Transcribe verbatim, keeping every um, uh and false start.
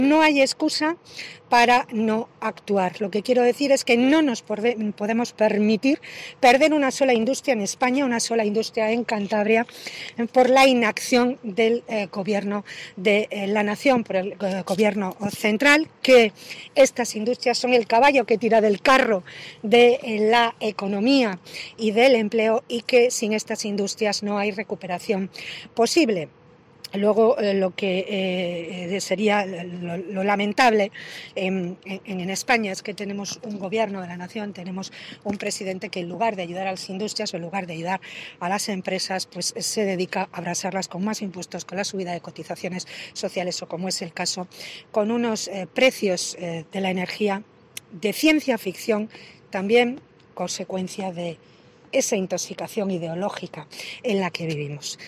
No hay excusa para no actuar. Lo que quiero decir es que no nos podemos permitir perder una sola industria en España, una sola industria en Cantabria, por la inacción del eh, gobierno de eh, la nación, por el eh, gobierno central, que estas industrias son el caballo que tira del carro de eh, la economía y del empleo, y que sin estas industrias no hay recuperación posible. Luego, eh, lo que eh, sería lo, lo lamentable eh, en, en España es que tenemos un gobierno de la nación, tenemos un presidente que en lugar de ayudar a las industrias o en lugar de ayudar a las empresas, pues se dedica a abrasarlas con más impuestos, con la subida de cotizaciones sociales o, como es el caso, con unos eh, precios eh, de la energía de ciencia ficción, también consecuencia de esa intoxicación ideológica en la que vivimos.